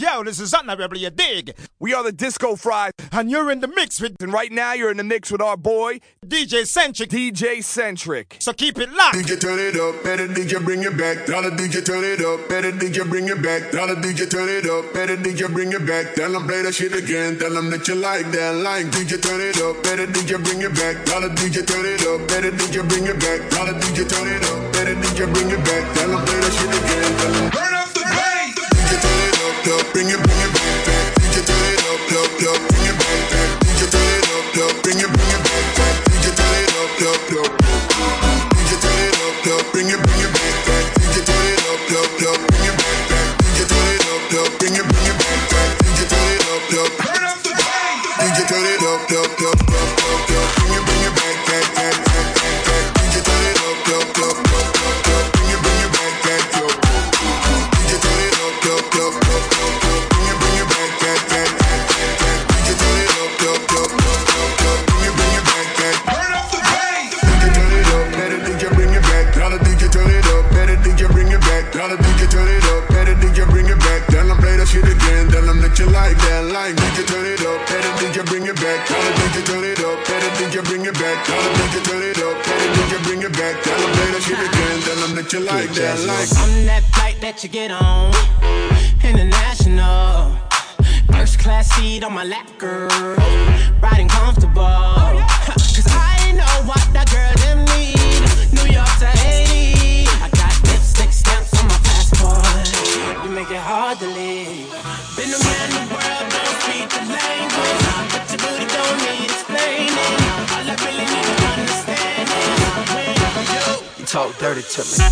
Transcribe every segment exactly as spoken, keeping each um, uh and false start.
Yo, this is Honorable, you dig? We are the Disco Fries. And you're in the mix with... And right now, you're in the mix with our boy... D J Centric. D J Centric. So keep it locked. D J turn it up, better D J bring it back. Tell the D J turn it up, better D J bring it back. Tell the D J turn it up, better D J bring it back. Tell them play that shit again, tell them that you like that line. D J turn it up, better D J bring it back. Tell the D J turn it up, better D J bring it back. Tell the D J turn it up, better D J bring it back. Tell them play that shit again, tell them turn up the bass. D J turn it up, up, bring it, bring it back, back. D J turn it up, up, up, bring it back, back. D J turn it up, up, bring it, bring it back, back. D J turn it up, up, up. D J turn it up, up, bring it, bring it back, back. D J turn it up, up, up, bring it back, back. D J turn it up, up, bring it, bring it back, back. D J turn it up, up, turn up the bass. D J turn it up, up, up, up, up, up, bring it, bring it back, back, back, back, back, back. D J turn it up, up, up, up, up, up, bring it, bring it back, back, yo. D J turn it up, up, up, up, up, up, bring it, bring it back, back, back, back, back, back. D J turn it up, up, up, up, up, up, bring it, bring it back, back. Turn up the bass. D J turn it up, better D J bring it back. Tell the D J turn it up, better D J bring it back. Tell the D J turn it up, better D J bring it back. Tell them play that shit again, tell them that you like that line. D J turn it up, better D J bring it back. Tell the D J turn it up, better D J bring it back. Tell the D J turn it up, better D J bring it back. Tell them play that shit again, tell them that you like that line. I'm that flight that you get on, international. First class seat on my lap, girl, riding comfortable. Cause I know what that girl them need. New York to Haiti, I got lipstick stamps on my passport. You make it hard to leave. Been around the world, don't speak the language, but your booty don't need explaining. All I really need to understand is when you, you talk dirty to me.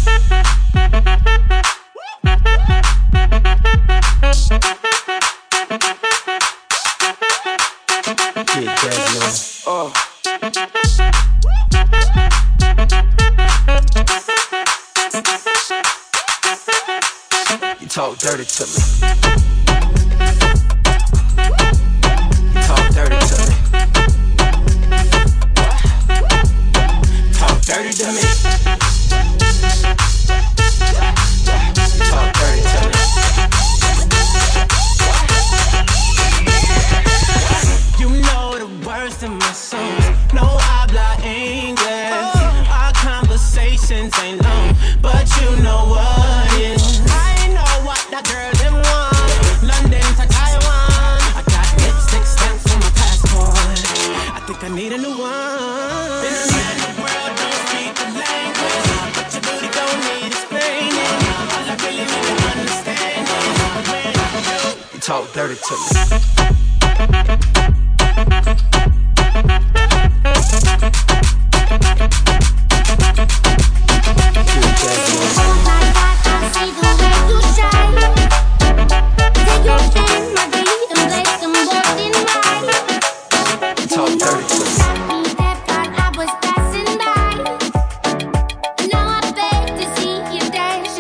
Get that love. Oh. You talk dirty to me. You talk dirty to me. Talk dirty to me. You talk dirty to me. You know the words in my songs. No habla English. Our conversations ain't long, but you know what it is. I know what that girl them want. London to Taiwan. I got lipstick stamps on my passport. I think I need a new one. Been around the world, don't speak the language, but your booty don't need explaining. All I really need to understand is when you, you talk dirty to me.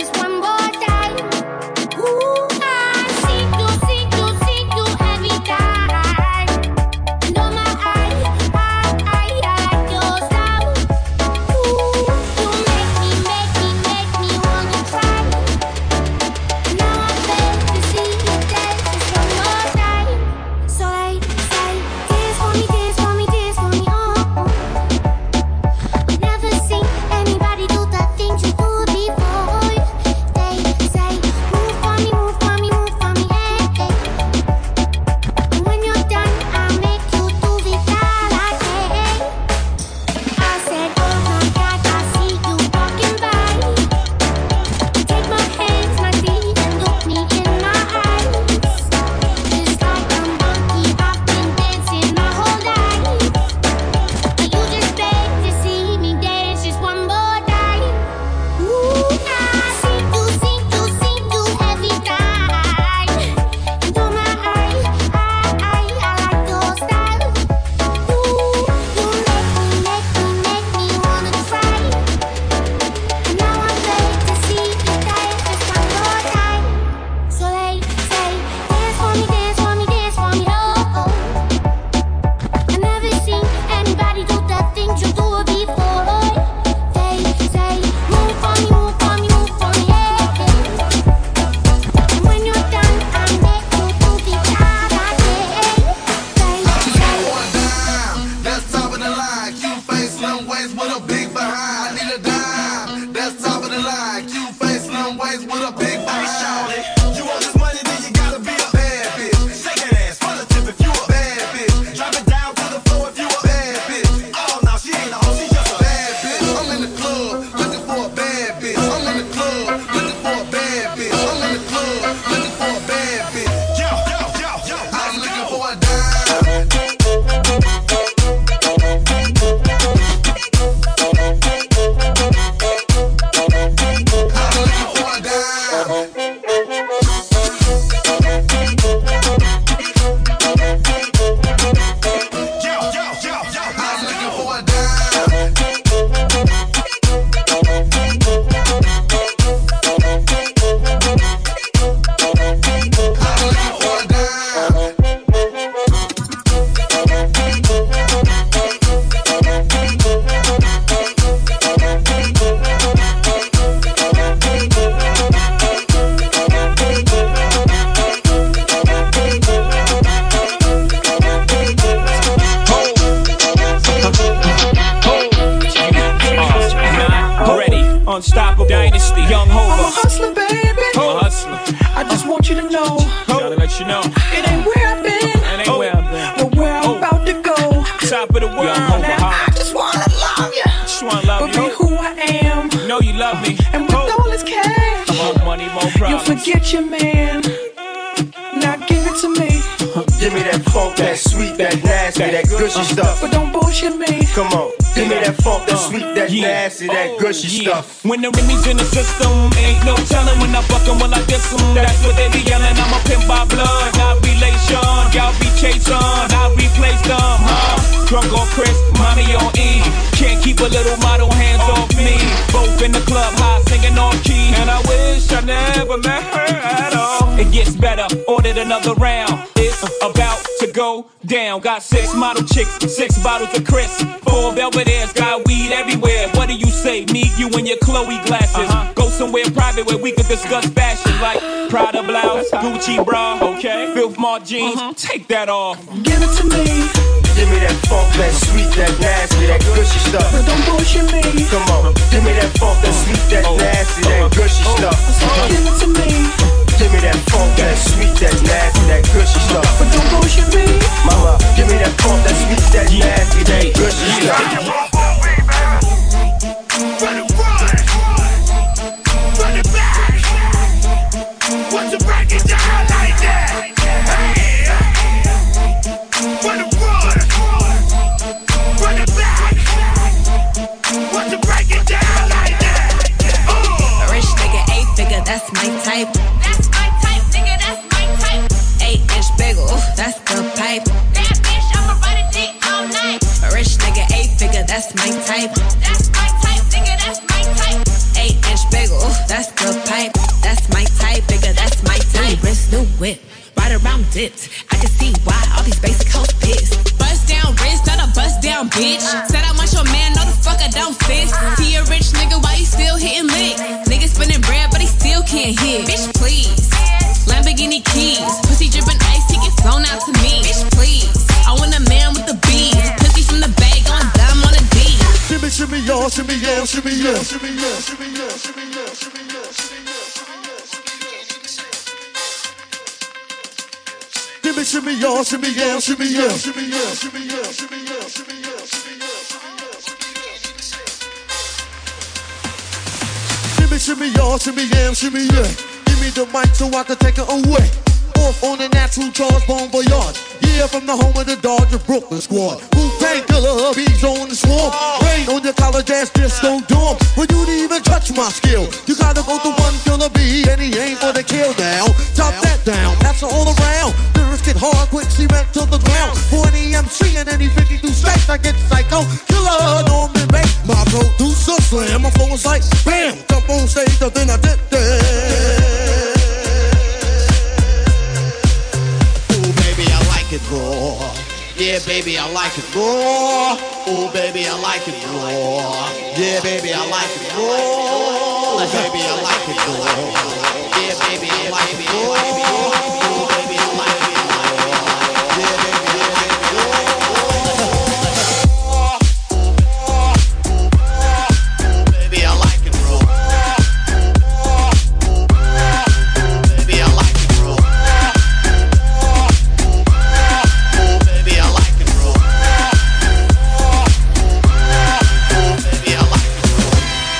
Ooh, I see you, see you, see you every time. Trying to let you know. It ain't where I've been. It ain't where I've been. But where I'm Oh. about to go. Top of the world. Now I just wanna love you. Just wanna love But you. be who I am. Know you love me. And with Oh. all this cash, More money, more you'll problems. forget your man. Now give it to me. Give me that funk, that sweet, that nasty, that gushy stuff. But don't bullshit me. Come on, give me that funk, that sweet, that Yeah. nasty, that gushy Yeah. stuff. When the Remy's in the system, ain't no telling when I fuck 'em, when I diss 'em. That's what they be yelling. I'm a pimp by blood, not relation. Y'all be chasing, I replace them, huh? Drunk on Chris, mommy on E. Can't keep a little model hands off me. Both in the club, high singing on key. And I wish I never met her at all. It gets better, ordered another round. It's about to go down. Got six model chicks, six bottles of Chris. Four Belvedere's, got weed everywhere. What do you say? Me, you, and your Chloe glasses. Uh-huh. Go somewhere private where we could discuss fashion, like Prada blouse, Gucci bra, okay? Filth Mart jeans, uh-huh. Take that off. Give it to me. Give me that funk, that sweet, that nasty, that gushy stuff. But don't bullshit me. Come on, give me that funk, that sweet, that nasty, that gushy stuff. Give it to me. Give me that funk, that sweet, that nasty, that gushy stuff. But don't bullshit me. Mama, give me that funk, that sweet, that nasty, that gushy stuff. Run it, run. Run it back. Want to break it down like that? Hey. Run it, run. Run it back. Want to break it down like that? Uh. A rich nigga, eight figure, that's my type. That's my type, nigga, that's my type. Eight inch bagel, that's the pipe. That bitch, I'ma ride a dick all night. A rich nigga, eight figure, that's my type. That's my type, nigga, that's my type. Eight inch bagel, that's the pipe. That's my type, nigga, that's my type. New wrist, new whip, right around dipped. I can see why all these basic hoes pissed. Bust down wrist, not a bust down bitch. Said I want your man, no the fuck I don't fist. See a rich nigga, why he still hitting lick? Nigga spinning bread, but he still can't hit. Bitch, please. Lamborghini keys, pussy dripping ice, he get flown out to me. Bitch, please. I want a man with the bees, pussy from the bag on dumb on a D. Shimmy, shimmy, y'all, shimmy, yeah, shimmy, yeah, shimmy, yeah, shimmy, yeah, shimmy, yeah, shimmy, yeah, shimmy, shimmy, y'all, shimmy, yeah, shimmy, yeah, shimmy, yeah, shimmy, yeah, shimmy, yeah, shimmy, yeah, shimmy, yeah. Shimmy, shimmy, y'all, shimmy, yeah, shimmy, yeah. Give me the mic so I can take it away. Off on the natural charge, Bon Voyage. Yeah, from the home of the Dodger Brooklyn squad. Wu-Tang Killer, bees on the swarm. Rain on your college ass disco dorm. When you didn't even touch my skill, you gotta go to one killer bee, and he ain't for the kill now. Chop that down, that's all around. Lyrics get hard, quick cement to the ground. For any M C and any fifty-two states, I get psycho. Killer, Norman Bates, my producer slam. My flow is like bam, jump on stage, then I did that. It raw. Yeah, baby, I like it raw. Oh, baby, I like it raw. Yeah, baby, I like it raw. Oh, baby, I like it raw. Yeah, baby, I like it raw. Oh, baby, I like it raw. Yeah, baby, I like it raw. Baby, I like it raw. Baby, I like it raw.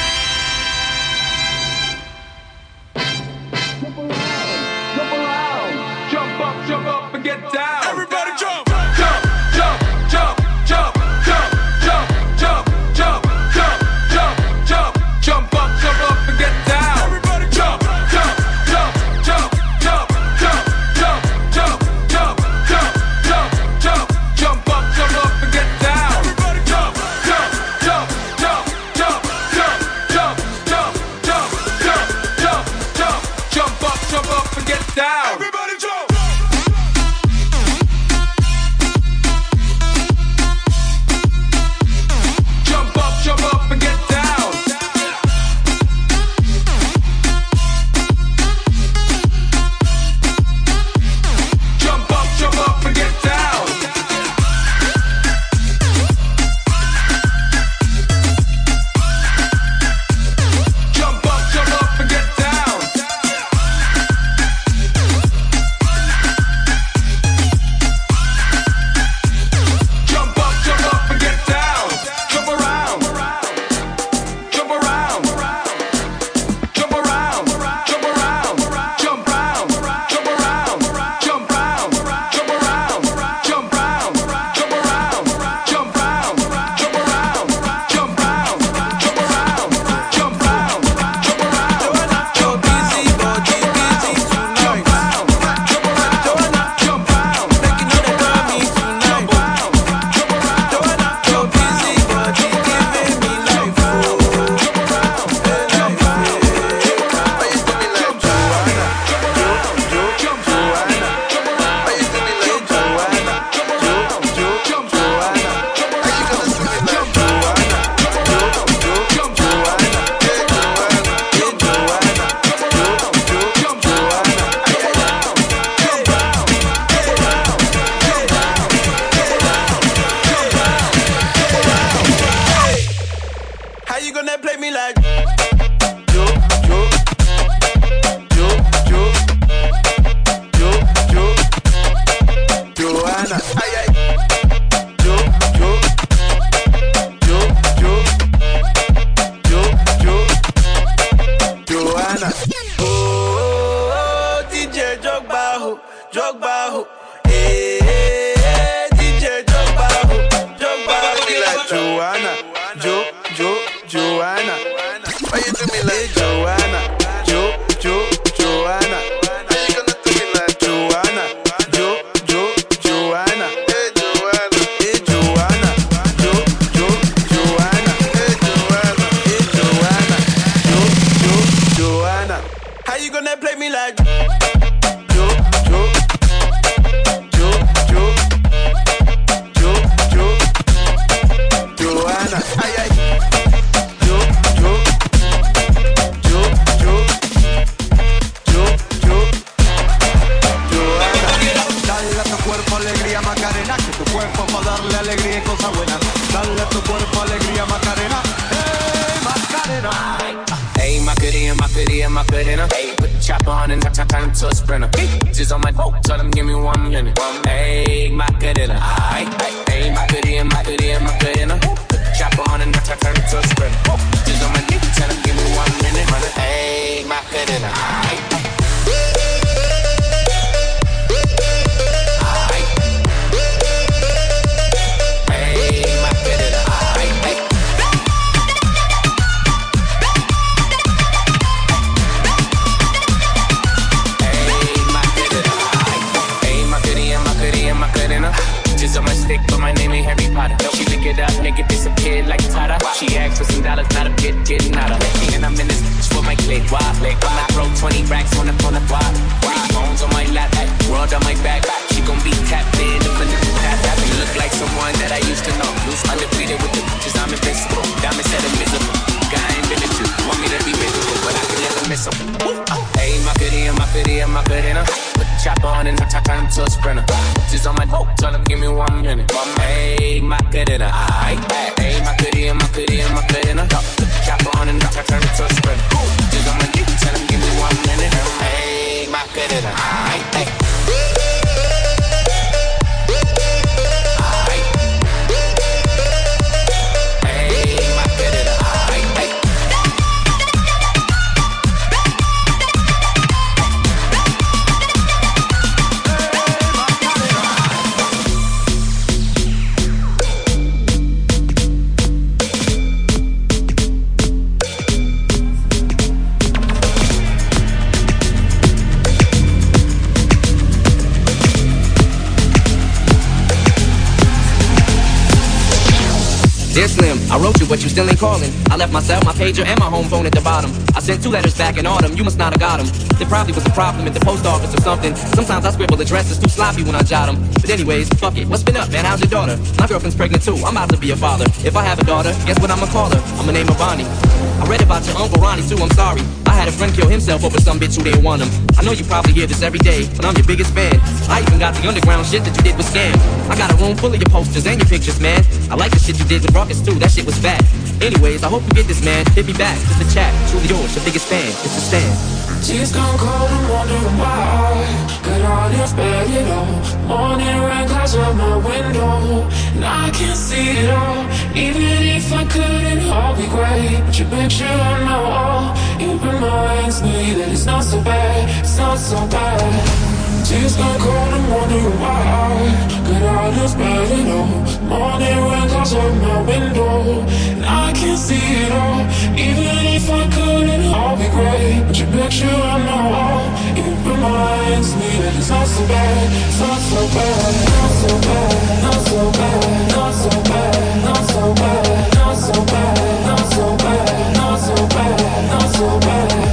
Jump around, bajo. Eh, eh, eh, D J joke bajo, joke bajo. Me like Joanna, Jo, Jo, Joanna. Why you do me like Joanna, Jo, Jo, Joanna? How you gonna do me like Joanna, Jo, Jo, Joanna? Hey Joanna, hey Joanna, Jo, Jo, Joanna. Hey Joanna, hey Joanna, Jo, Jo, Joanna. How you gonna play me like Jo, Jo, Jo, Jo, Jo, Jo, Joanna? Ay ay. Jo, Jo, Jo, Jo, Jo, Jo, Joanna. Dale a tu cuerpo alegría Macarena, que tu cuerpo va a darle alegría y cosas buenas. Dale a tu cuerpo alegría Macarena, hey Macarena. Hey, Macarena, Macarena, Macarena. Hey, put the chopper on and turn turn to a sprinter. Just on my boat, tell them give me one minute. Hey, Macarena. Hey, hey, Macarena, Macarena, Macarena. Put the chopper on and turn turn to a sprinter. Just on my dick, tell them give me one minute. Hey, Macarena. Hey. But my name ain't Harry Potter. She lick it up, make it disappear like Tata. She asked for some dollars, not a bit, getting out of. And I'm in this for my click, why? Like on my throat, twenty racks on the on the block. Three phones on my lap, world on my back. She gon' be tapped in, up in the tap. That me look like someone that I used to know. Loose undefeated with the bitches, I'm invincible. Diamond said invisible. Guy ain't been a two, want me to be visible, but I can never miss him. Hey, Macarena, Macarena, Macarena. Put the chopper on and turn turn to a sprinter. Just on my boat, tell them give me one minute. Hey, Macarena, ay, hey, Macarena, Macarena, Macarena. Put the chopper on and turn turn to a sprinter. Just on my dick, tell them give me one minute. Hey, Macarena, ay, hey. Dear Slim, I wrote you, but you still ain't calling. I left my cell, my pager, and my home phone at the bottom. I sent two letters back in autumn, you must not have got them. There probably was a problem at the post office or something. Sometimes I scribble addresses too sloppy when I jot them. But anyways, fuck it, what's been up, man? How's your daughter? My girlfriend's pregnant too, I'm about to be a father. If I have a daughter, guess what I'ma call her? I'ma name her Bonnie. I read about your Uncle Ronnie too, I'm sorry. I had a friend kill himself over some bitch who didn't want him. I know you probably hear this every day, but I'm your biggest fan. I even got the underground shit that you did with Scam. I got a room full of your posters and your pictures, man. I like the shit you did with Ruckus too, that shit was fat. Anyways, I hope you get this, man. Hit me back, just a chat. Truly yours, your biggest fan. It's a stand. She's gone cold and wondering why. Got all this bad, you know. Morning rain clouds up my window, and I can't see it all. Even if I could, it'd all be great. But your picture on my wall, it reminds me that it's not so bad. It's not so bad. She's gone cold and wondering why. Got all this bad, you know. Morning rain clouds up my window, and I can't see it all. Even if I could, it'd all be great. But your picture on my wall, it reminds me that it's not so bad. It's not so bad. Not so bad. Not so bad. Not so bad. Not so bad. Not so bad. Not so bad. Not so bad. Not so bad.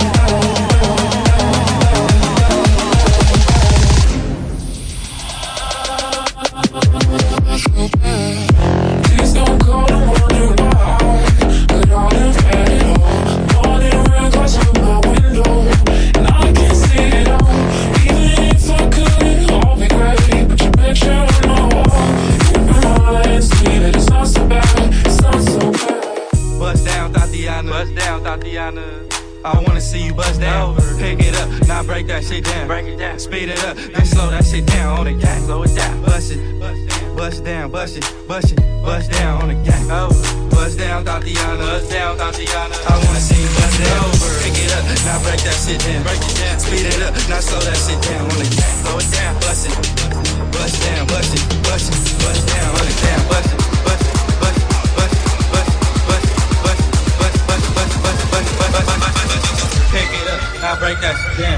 Please don't call and wonder why. Got all this bad at all. Morning rain clouds out my window, and I can't see it all. Even if I could, it'd all be great. But your picture on my wall, it reminds me that it's not so bad. It's not so bad. Bust down, Tatiana. Bust down, Tatiana. I wanna see you bust down. Pick it up, now break that shit down. Break it down. Speed it up, then slow that shit down on the gang. Slow it down. Bust it, bust down, bust it, bust it, bust down on the gang. Oh, bust down, Tatiana. Bust down, Tatiana. I wanna see you bust it over. Pick it up, now break that shit down. Break it down. Speed it up, now slow that shit down. On the cat, slow it down, bust it. Bust down, bust it, bust it, bust down, on the down, bust it, bust it, bust it, bust it, bust it, bust it, bust it, bust it, bust it, bust it, bust it, bust it, bust it, bust it. Pick it up, now break that shit down.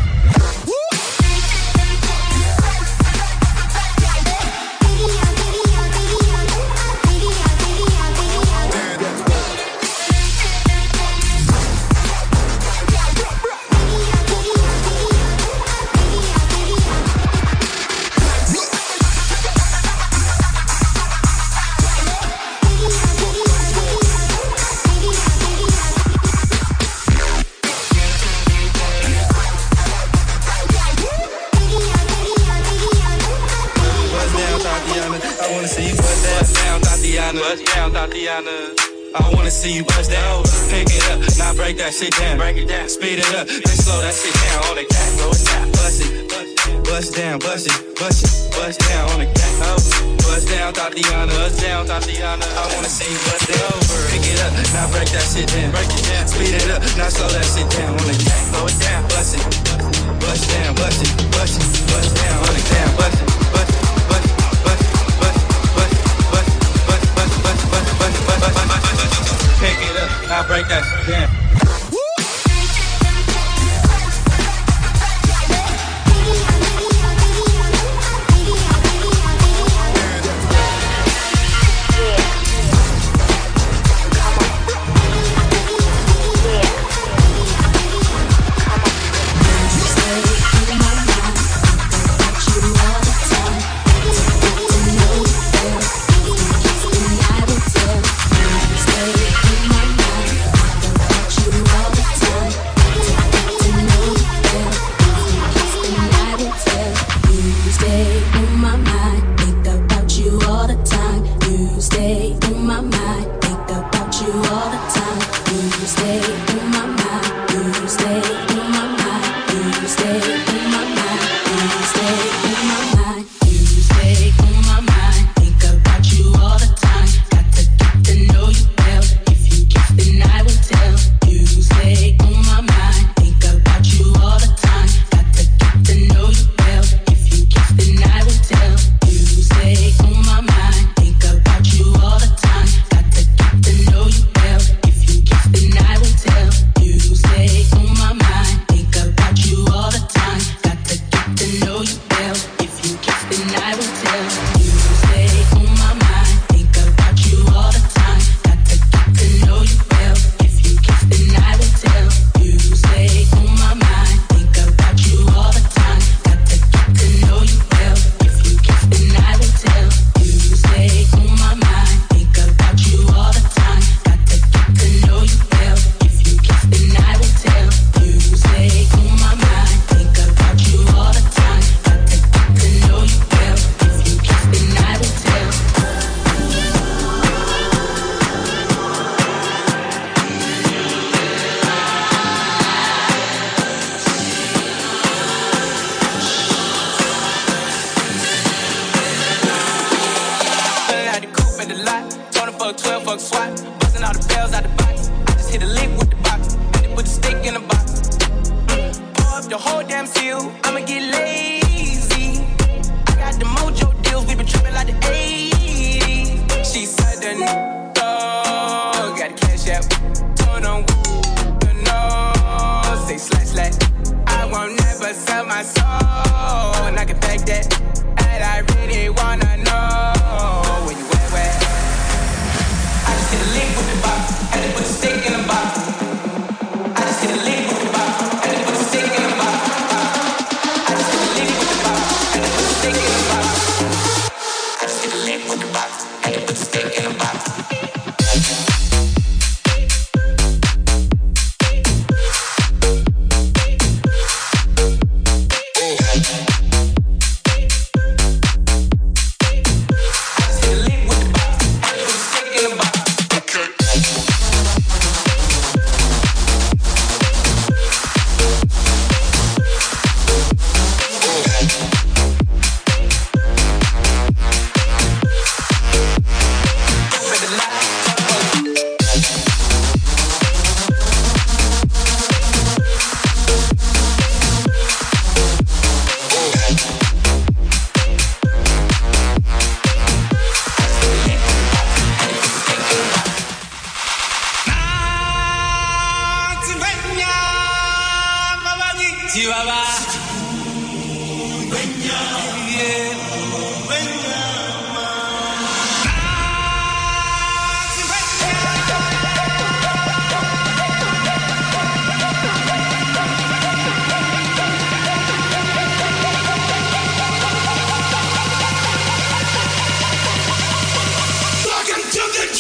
Bust down, Tatiana. I wanna see you bust down. Pick it up, now break that shit down. Break it down, speed it up, then slow that shit down. On the cat, slow it down, bust it, bust down, bust it, bust it, bust down. On the cat, bust down, Tatiana, bust down, Tatiana. I wanna see you bust it over. Pick it up, now break that shit down. Break it down, speed it up, now slow that shit down. On the cat, slow it down, bust it, bust down, bust it, bust it, bust down. On the cat, bust it, bust it. Pick it up, I'll break that shit down.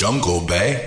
jungle, bae.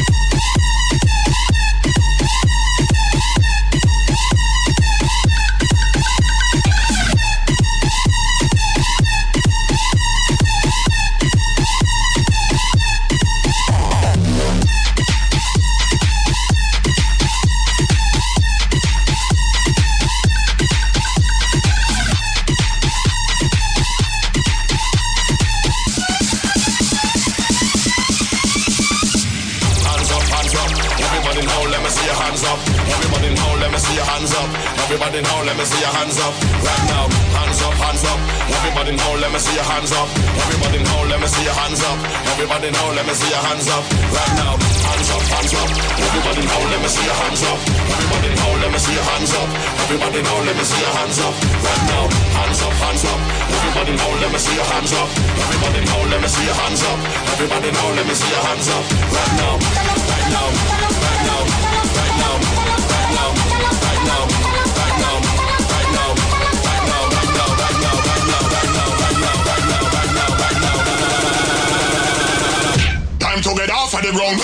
Everybody now, let me see your hands up. Right now, hands up, hands up. Everybody now, let me see your hands up. Everybody now, let me see your hands up. Everybody now, let me see your hands up. Right now, hands up, hands up. Everybody now, let me see your hands up. Everybody now, let me see your hands up. Everybody now, let me see your hands up. Right now, hands up, hands up. Everybody now, let me see your hands up. Everybody now, let me see your hands up. Everybody now, let me see your hands up. Right now, right now, right now, right now, right now, right now. Time to get off of the ground.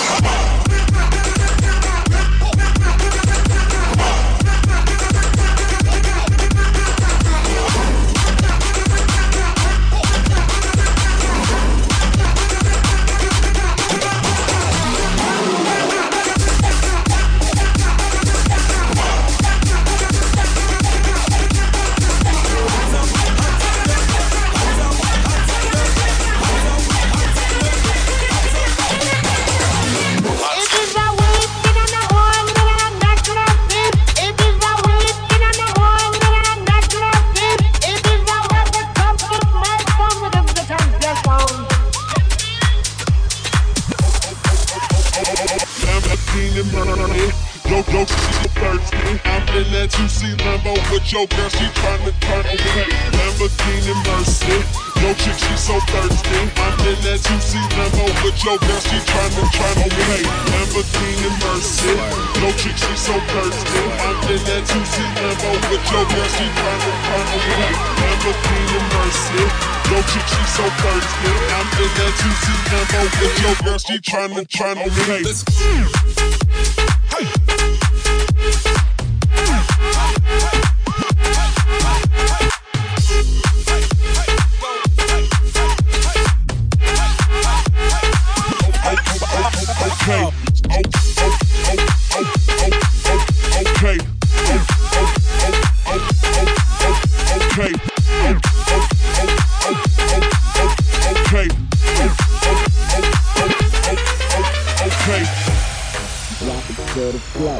Yo, girl, she tryna turn away. Lamborghini Mercy. Yo, chick, she so thirsty. I'm in that juicy Lambo, but yo, girl, she tryna turn away. Lamborghini Mercy. Yo, chick, she so thirsty. I'm in that juicy Lambo, but yo, girl, she tryna turn away. Lamborghini Mercy. Yo, chick, she so thirsty. I'm in that juicy Lambo, but yo, girl, she tryna turn away. Hey. Okay. Okay. Okay. Okay. Okay. Rock it to the flow.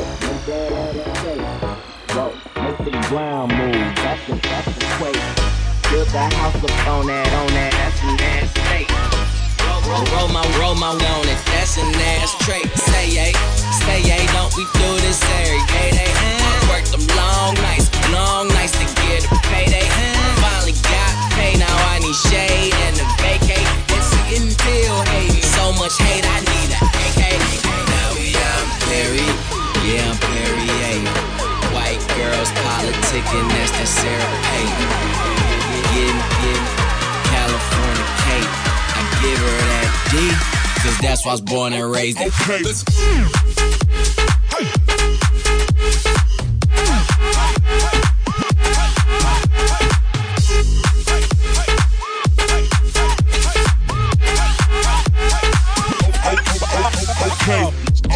Whoa, make the ground move. That's the that's the quake. Build that house up on that, on that. That's a nasty state. Roll, roll my, roll my on it. That's a nasty trait. Say yay, say yay. Don't we do this every day? They uh, work them long nights, long nights to get a payday. Uh, finally got paid, now I need shade and a vacate. It's getting feel hate. So much hate, I need a A K. Now we I'm Perry, yeah I'm Perrier. White girls politicking, that's that Sarah Payton. Getting, getting California cake. I give her that D, cause that's why I was born and raised in. Okay. Hey. Okay.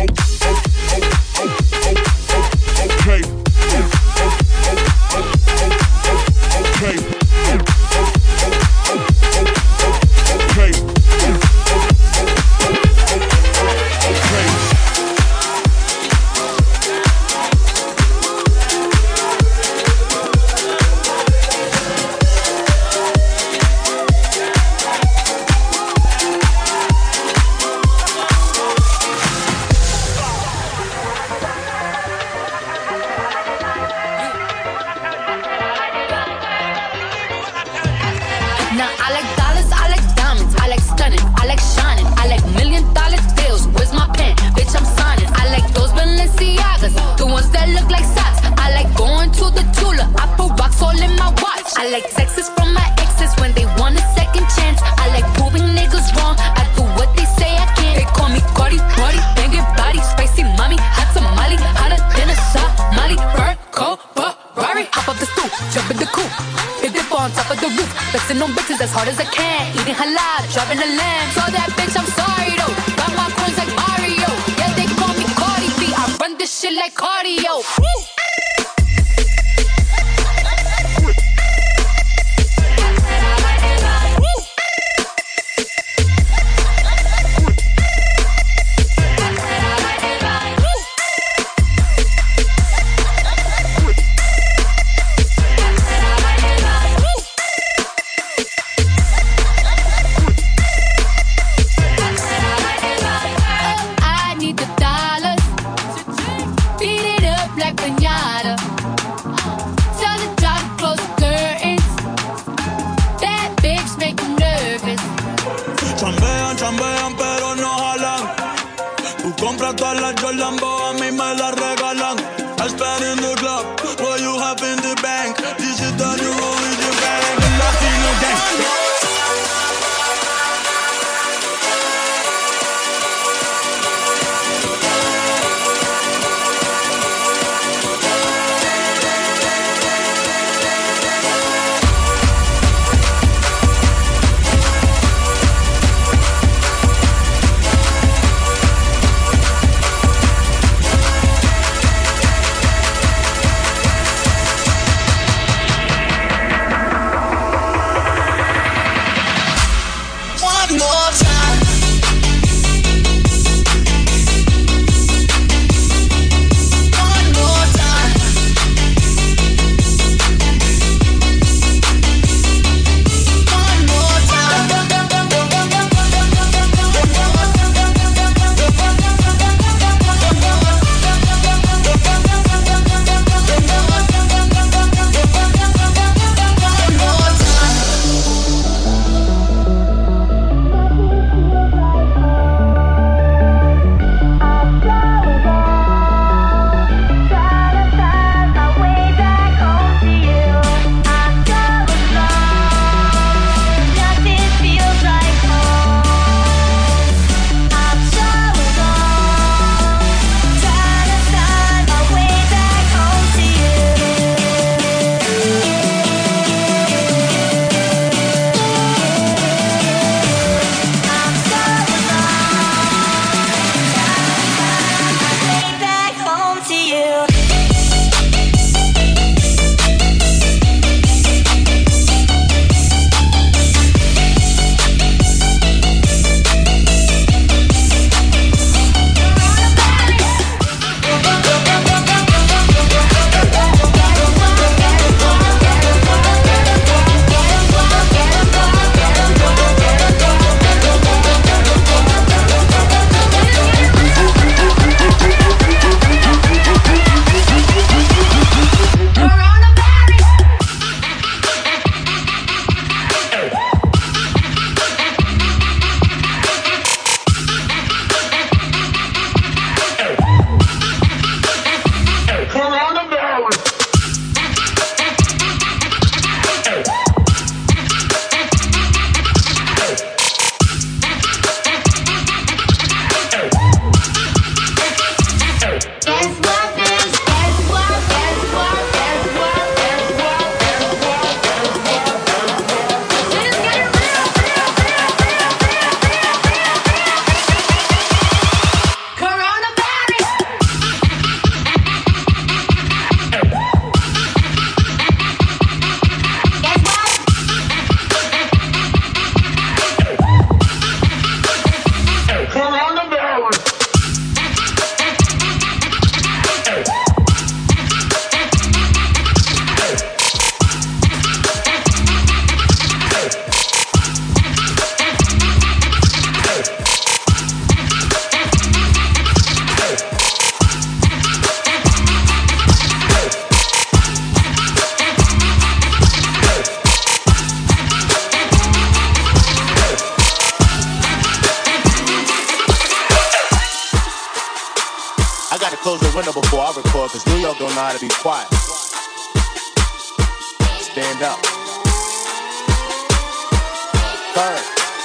I like texts from my exes when they want a second chance. I like proving niggas wrong. I do what they say I can't. They call me bitches as hard as I can. Eating halal, driving a lamb. So that bitch, I'm sorry though. Got my coins like Mario. Yeah, they call me Cardi B. I run this shit like cardio. Woo! close the window before I record, cause New York don't know how to be quiet. Stand up. Turn.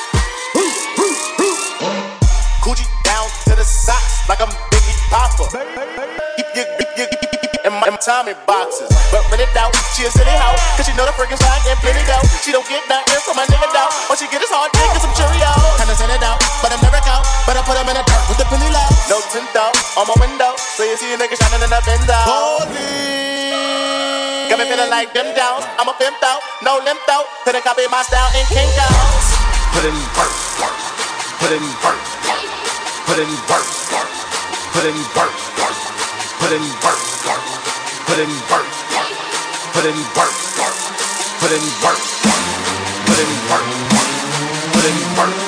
Coochie down to the socks like I'm Biggie Papa. Keep your, keep your, keep your, and my Tommy boxes. But when it doubt, she a silly hoe. Cause she know the friggin' swag and plenty dough. She don't get nothing from my nigga doubt. All she get is hard dick and some Cheerios. Kinda send it out, but I'm never out. But I put him in the dirt with the penny low. No tint out on my window. So you see a nigga shining in the Benzo. Holy. Got me feeling like them down. I'm a pimped out, no limp out. Couldn't copy my style and kink out. Put in work, put in work, put in work, put in work, put in work, put in work, put in work, put in work, put in work, put in work.